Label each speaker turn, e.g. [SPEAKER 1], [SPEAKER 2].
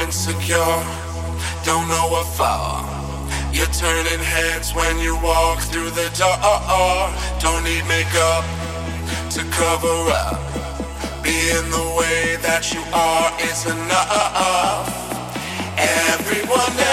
[SPEAKER 1] insecure, don't know what for. You're turning heads when you walk through the door. Don't need makeup to cover up. Being the way that you are is enough. Everyone